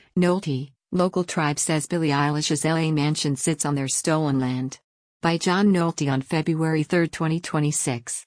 Nolte, local tribe says Billie Eilish's LA mansion sits on their stolen land. By John Nolte on February 3, 2026.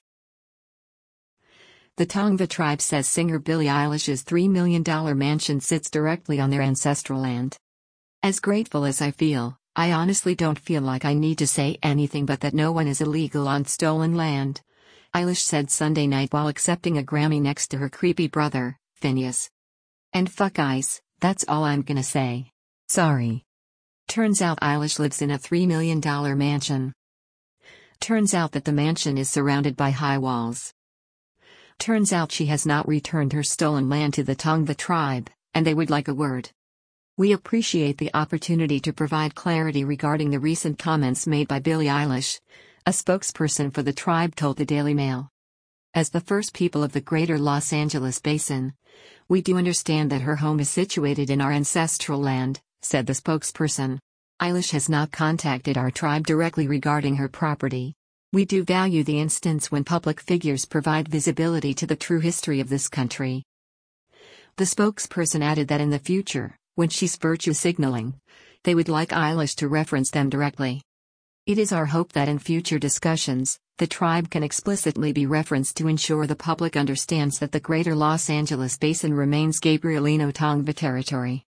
The Tongva tribe says singer Billie Eilish's $3 million mansion sits directly on their ancestral land. As grateful as I feel, I honestly don't feel like I need to say anything but that no one is illegal on stolen land, Eilish said Sunday night while accepting a Grammy next to her creepy brother, Finneas. And fuck ICE, that's all I'm gonna say. Sorry. Turns out Eilish lives in a $3 million mansion. Turns out that the mansion is surrounded by high walls. Turns out she has not returned her stolen land to the Tongva tribe, and they would like a word. We appreciate the opportunity to provide clarity regarding the recent comments made by Billie Eilish, a spokesperson for the tribe told the Daily Mail. As the first people of the greater Los Angeles basin, we do understand that her home is situated in our ancestral land, said the spokesperson. Eilish has not contacted our tribe directly regarding her property. We do value the instance when public figures provide visibility to the true history of this country. The spokesperson added that in the future, when she's virtue signaling, they would like Eilish to reference them directly. It is our hope that in future discussions, the tribe can explicitly be referenced to ensure the public understands that the greater Los Angeles basin remains Gabrielino Tongva territory.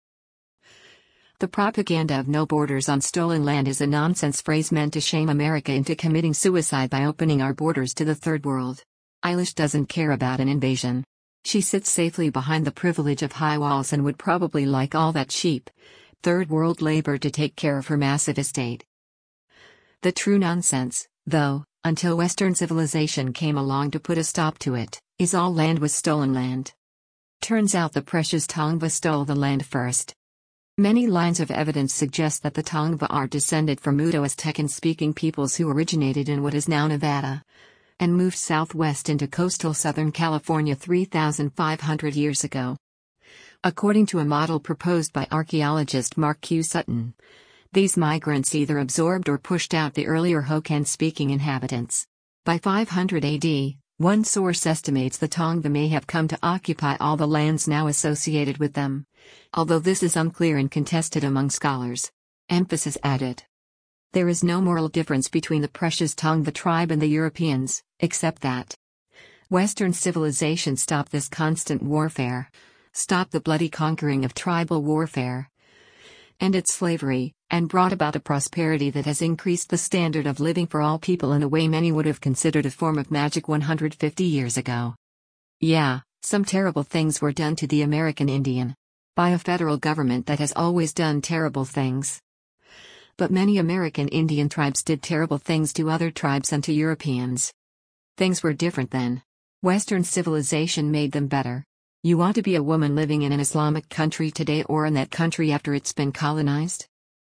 The propaganda of no borders on stolen land is a nonsense phrase meant to shame America into committing suicide by opening our borders to the third world. Eilish doesn't care about an invasion. She sits safely behind the privilege of high walls and would probably like all that cheap, third world labor to take care of her massive estate. The true nonsense, though, until Western civilization came along to put a stop to it, is all land was stolen land. Turns out the precious Tongva stole the land first. Many lines of evidence suggest that the Tongva are descended from Uto-Aztecan-speaking peoples who originated in what is now Nevada, and moved southwest into coastal Southern California 3,500 years ago. According to a model proposed by archaeologist Mark Q. Sutton, these migrants either absorbed or pushed out the earlier Hokan-speaking inhabitants. By 500 AD, one source estimates the Tongva may have come to occupy all the lands now associated with them, although this is unclear and contested among scholars. Emphasis added. There is no moral difference between the precious Tongva tribe and the Europeans, except that Western civilization stopped this constant warfare, stopped the bloody conquering of tribal warfare, ended slavery, and brought about a prosperity that has increased the standard of living for all people in a way many would have considered a form of magic 150 years ago. Yeah, some terrible things were done to the American Indian by a federal government that has always done terrible things. But many American Indian tribes did terrible things to other tribes and to Europeans. Things were different then. Western civilization made them better. You want to be a woman living in an Islamic country today or in that country after it's been colonized?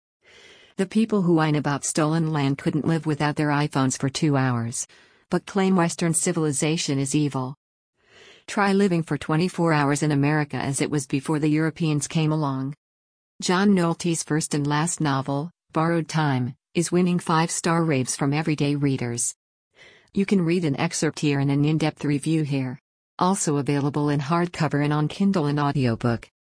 The people who whine about stolen land couldn't live without their iPhones for 2 hours, but claim Western civilization is evil. Try living for 24 hours in America as it was before the Europeans came along. John Nolte's first and last novel, Borrowed Time, is winning 5-star raves from everyday readers. You can read an excerpt here and an in-depth review here. Also available in hardcover and on Kindle and audiobook.